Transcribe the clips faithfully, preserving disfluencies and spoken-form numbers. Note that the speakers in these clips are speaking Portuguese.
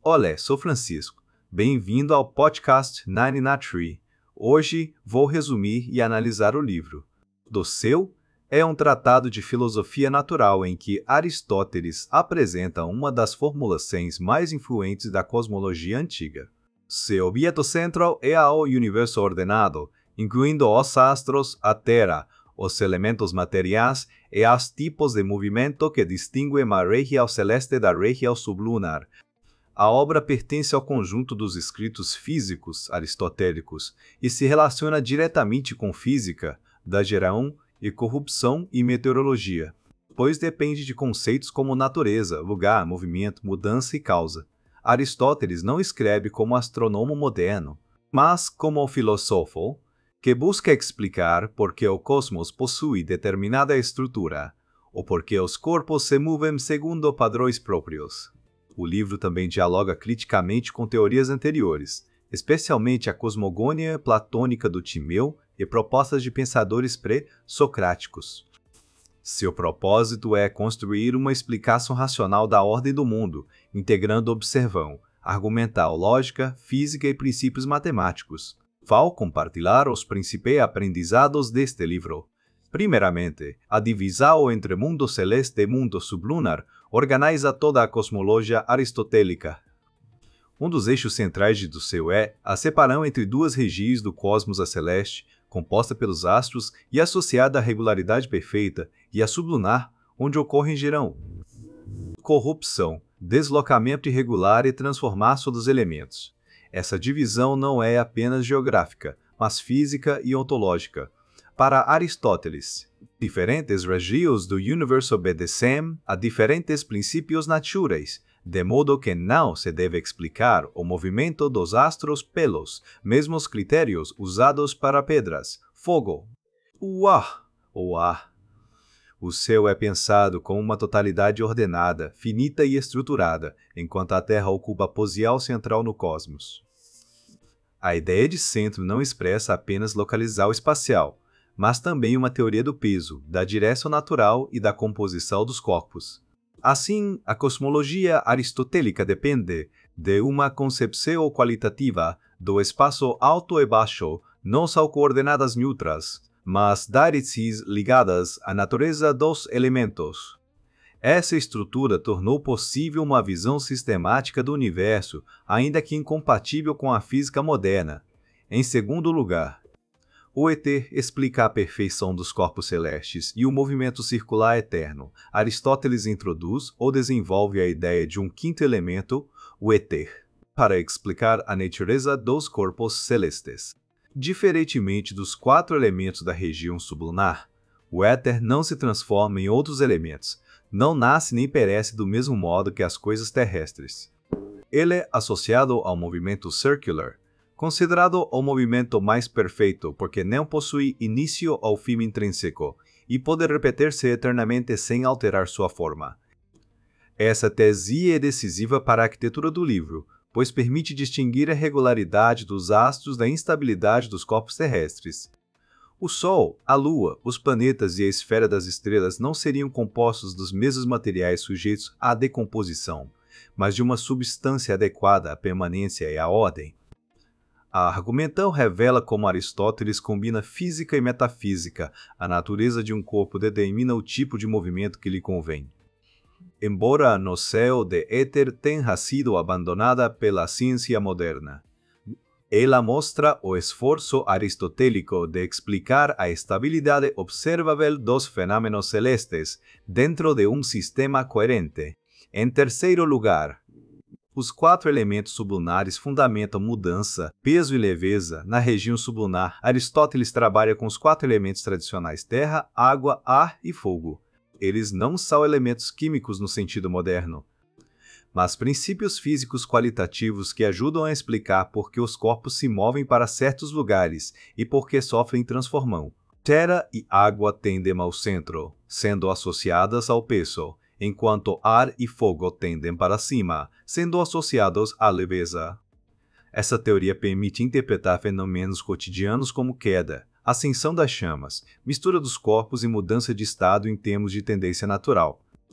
Olá, sou Francisco. Bem-vindo ao podcast Nine na Tree. Hoje vou resumir e analisar o livro. Do Seu é um tratado de filosofia natural em que Aristóteles apresenta uma das formulações mais influentes da cosmologia antiga. Seu objeto central é o universo ordenado, incluindo os astros, a Terra, os elementos materiais e os tipos de movimento que distinguem a região celeste da região sublunar. A obra pertence ao conjunto dos escritos físicos aristotélicos e se relaciona diretamente com física, da geração e corrupção e meteorologia, pois depende de conceitos como natureza, lugar, movimento, mudança e causa. Aristóteles não escreve como astrônomo moderno, mas como um filósofo que busca explicar por que o cosmos possui determinada estrutura, ou por que os corpos se movem segundo padrões próprios. O livro também dialoga criticamente com teorias anteriores, especialmente a cosmogônia platônica do Timeu e propostas de pensadores pré-socráticos. Seu propósito é construir uma explicação racional da ordem do mundo, integrando observação, argumental, lógica, física e princípios matemáticos. Vou compartilhar os principais aprendizados deste livro. Primeiramente, a divisão entre mundo celeste e mundo sublunar organiza toda a cosmologia aristotélica. Um dos eixos centrais de do seu é a separação entre duas regiões do cosmos, a celeste, composta pelos astros e associada à regularidade perfeita, e a sublunar, onde ocorre geração, corrupção, deslocamento irregular e transformação dos elementos. Essa divisão não é apenas geográfica, mas física e ontológica. Para Aristóteles, diferentes regiões do universo obedecem a diferentes princípios naturais, de modo que não se deve explicar o movimento dos astros pelos mesmos critérios usados para pedras, fogo, o ar ou ar. O céu é pensado como uma totalidade ordenada, finita e estruturada, enquanto a Terra ocupa a posição central no cosmos. A ideia de centro não expressa apenas localização espacial, mas também uma teoria do peso, da direção natural e da composição dos corpos. Assim, a cosmologia aristotélica depende de uma concepção qualitativa do espaço alto e baixo, não são coordenadas neutras, mas diretrices ligadas à natureza dos elementos. Essa estrutura tornou possível uma visão sistemática do universo, ainda que incompatível com a física moderna. Em segundo lugar, o éter explica a perfeição dos corpos celestes e o movimento circular eterno. Aristóteles introduz ou desenvolve a ideia de um quinto elemento, o éter, para explicar a natureza dos corpos celestes. Diferentemente dos quatro elementos da região sublunar, o éter não se transforma em outros elementos, não nasce nem perece do mesmo modo que as coisas terrestres. Ele é associado ao movimento circular, considerado o movimento mais perfeito porque não possui início ou fim intrínseco e pode repetir-se eternamente sem alterar sua forma. Essa tese é decisiva para a arquitetura do livro, pois permite distinguir a regularidade dos astros da instabilidade dos corpos terrestres. O Sol, a Lua, os planetas e a esfera das estrelas não seriam compostos dos mesmos materiais sujeitos à decomposição, mas de uma substância adequada à permanência e à ordem. A argumentação revela como Aristóteles combina física e metafísica. A natureza de um corpo determina o tipo de movimento que lhe convém. Embora a noção de éter tenha sido abandonada pela ciência moderna, ela mostra o esforço aristotélico de explicar a estabilidade observável dos fenômenos celestes dentro de um sistema coerente. Em terceiro lugar, os quatro elementos sublunares fundamentam mudança, peso e leveza. Na região sublunar, Aristóteles trabalha com os quatro elementos tradicionais: terra, água, ar e fogo. Eles não são elementos químicos no sentido moderno, mas princípios físicos qualitativos que ajudam a explicar por que os corpos se movem para certos lugares e por que sofrem transformão. Terra e água tendem ao centro, sendo associadas ao peso, enquanto ar e fogo tendem para cima, sendo associados à leveza. Essa teoria permite interpretar fenômenos cotidianos como queda, ascensão das chamas, mistura dos corpos e mudança de estado em termos de tendência natural.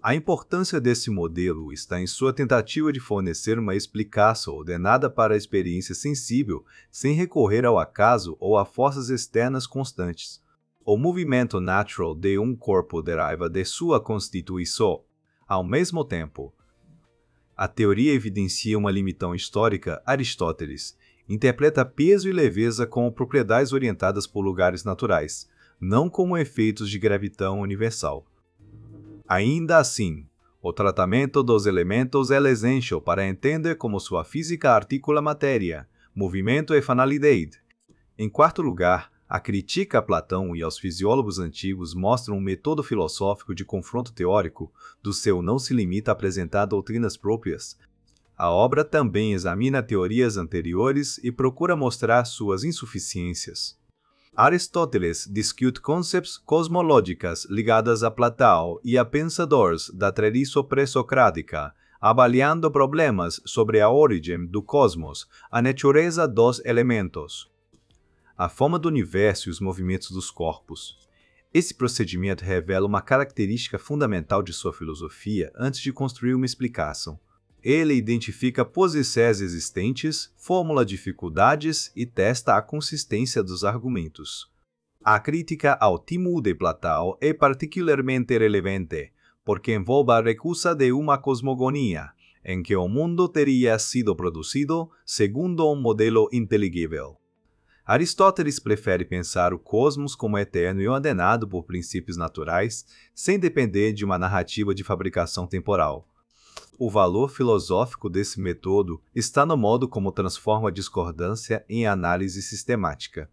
A importância desse modelo está em sua tentativa de fornecer uma explicação ordenada para a experiência sensível, sem recorrer ao acaso ou a forças externas constantes. O movimento natural de um corpo deriva de sua constituição. Ao mesmo tempo, a teoria evidencia uma limitação histórica. Aristóteles interpreta peso e leveza como propriedades orientadas por lugares naturais, não como efeitos de gravidade universal. Ainda assim, o tratamento dos elementos é essencial para entender como sua física articula matéria, movimento e finalidade. Em quarto lugar, a crítica a Platão e aos fisiólogos antigos mostra um método filosófico de confronto teórico, do seu não se limita a apresentar doutrinas próprias. A obra também examina teorias anteriores e procura mostrar suas insuficiências. Aristóteles discute conceitos cosmológicas ligadas a Platão e a pensadores da tradição pré-socrática, avaliando problemas sobre a origem do cosmos, a natureza dos elementos, a forma do universo e os movimentos dos corpos. Esse procedimento revela uma característica fundamental de sua filosofia antes de construir uma explicação. Ele identifica posições existentes, formula dificuldades e testa a consistência dos argumentos. A crítica ao Timur de Platão é particularmente relevante, porque envolve a recusa de uma cosmogonia, em que o mundo teria sido produzido segundo um modelo inteligível. Aristóteles prefere pensar o cosmos como eterno e ordenado por princípios naturais, sem depender de uma narrativa de fabricação temporal. O valor filosófico desse método está no modo como transforma a discordância em análise sistemática.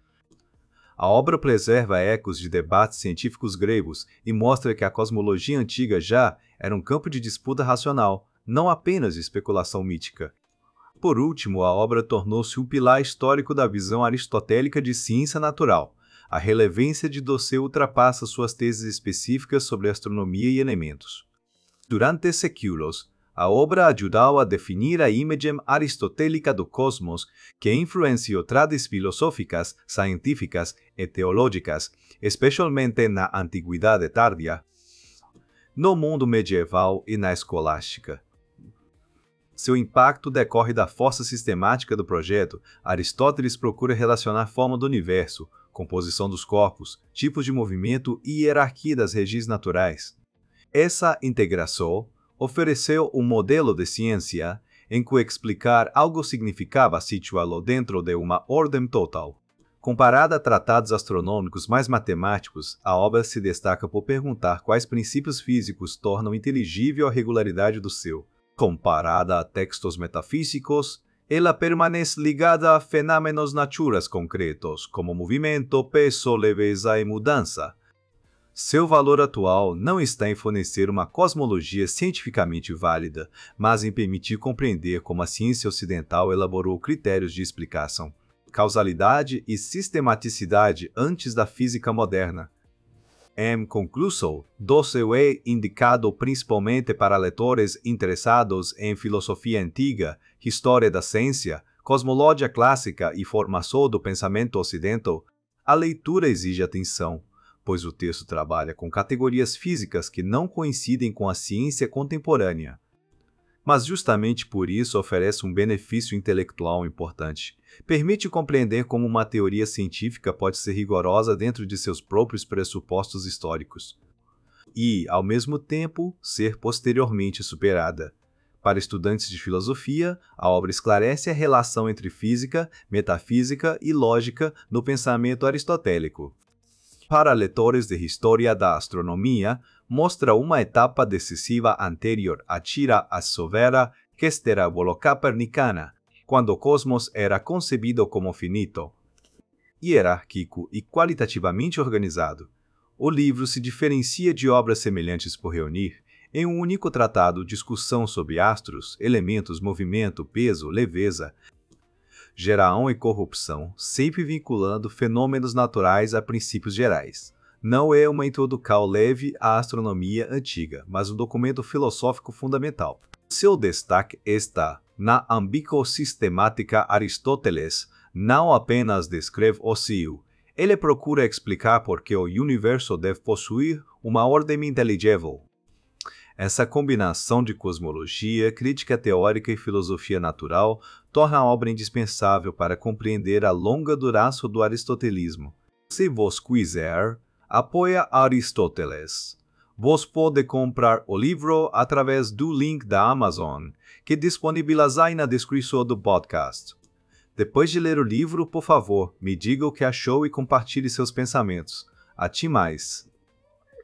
A obra preserva ecos de debates científicos gregos e mostra que a cosmologia antiga já era um campo de disputa racional, não apenas de especulação mítica. Por último, a obra tornou-se um pilar histórico da visão aristotélica de ciência natural. A relevância de Dossel ultrapassa suas teses específicas sobre astronomia e elementos. Durante séculos, a obra ajudou a definir a imagem aristotélica do cosmos, que influenciou tradições filosóficas, científicas e teológicas, especialmente na Antiguidade Tardia, no mundo medieval e na escolástica. Seu impacto decorre da força sistemática do projeto. Aristóteles procura relacionar a forma do universo, composição dos corpos, tipos de movimento e hierarquia das regiões naturais. Essa integração ofereceu um modelo de ciência em que explicar algo significava situá-lo dentro de uma ordem total. Comparada a tratados astronômicos mais matemáticos, a obra se destaca por perguntar quais princípios físicos tornam inteligível a regularidade do céu. Comparada a textos metafísicos, ela permanece ligada a fenômenos naturais concretos, como movimento, peso, leveza e mudança. Seu valor atual não está em fornecer uma cosmologia cientificamente válida, mas em permitir compreender como a ciência ocidental elaborou critérios de explicação, causalidade e sistematicidade antes da física moderna. Em conclusão, Dossel é indicado principalmente para leitores interessados em filosofia antiga, história da ciência, cosmologia clássica e formação do pensamento ocidental. A leitura exige atenção, pois o texto trabalha com categorias físicas que não coincidem com a ciência contemporânea. Mas justamente por isso oferece um benefício intelectual importante. Permite compreender como uma teoria científica pode ser rigorosa dentro de seus próprios pressupostos históricos e, ao mesmo tempo, ser posteriormente superada. Para estudantes de filosofia, a obra esclarece a relação entre física, metafísica e lógica no pensamento aristotélico. Para leitores de história da astronomia, mostra uma etapa decisiva anterior à tira a severa questão copernicana, quando o cosmos era concebido como finito, hierárquico e qualitativamente organizado. O livro se diferencia de obras semelhantes por reunir, em um único tratado, discussão sobre astros, elementos, movimento, peso, leveza, geração e corrupção, sempre vinculando fenômenos naturais a princípios gerais. Não é uma introdução leve à astronomia antiga, mas um documento filosófico fundamental. Seu destaque está na ambíguo-sistemática. Aristóteles não apenas descreve o céu, ele procura explicar por que o universo deve possuir uma ordem inteligível. Essa combinação de cosmologia, crítica teórica e filosofia natural torna a obra indispensável para compreender a longa duração do aristotelismo. Se vos quiser, apoia Aristóteles. Vos pode comprar o livro através do link da Amazon, que disponibilizei na descrição do podcast. Depois de ler o livro, por favor, me diga o que achou e compartilhe seus pensamentos. Até mais!